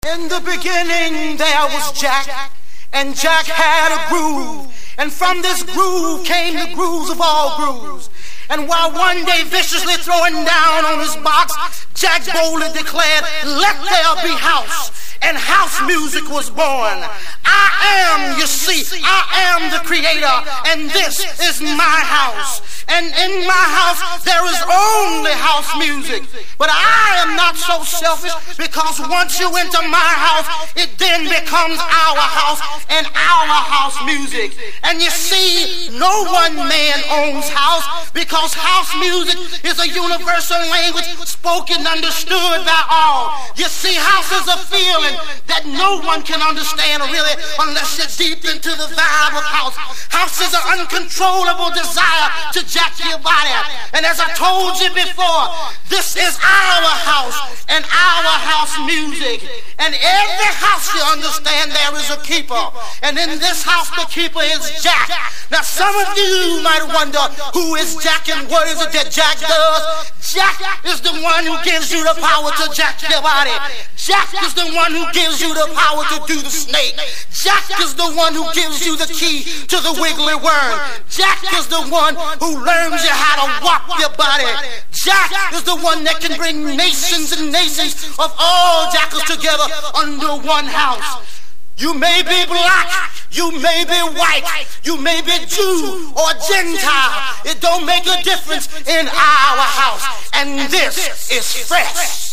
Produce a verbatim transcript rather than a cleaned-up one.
In the beginning there was Jack, and Jack had a groove, and from this groove came the grooves of all grooves. And while one day viciously throwing down on his box, Jack boldly declared, "Let there be house." And house music was born. I am, you see, I am the creator, and this is my house. And in my house, there is only house music. But I am not so selfish, because once you enter my house, it then becomes our house and our house music. And you see, no one man owns house, because house music is a universal language spoken, understood by all. You see, house is a feeling that no one can understand really unless you're deep into the vibe of house. House is an uncontrollable desire to jack your body. And as I told you before, this is our house and our house music. And every house, you understand, there is a keeper. And in this house, the keeper is Jack. Now, some of you might wonder, who is Jack and what is it that Jack does? Jack is the one who gives you the power to jack your body. Jack is the one who gives you the power to do the snake. Jack is the one who gives you the key to the wiggly worm. Jack is the one who learns you how to walk your body. Jack is the one that can bring nations and nations of all jackals together under one house. You may be black, you may be white, you may be Jew or Gentile. It don't make a difference in our house. And this is fresh.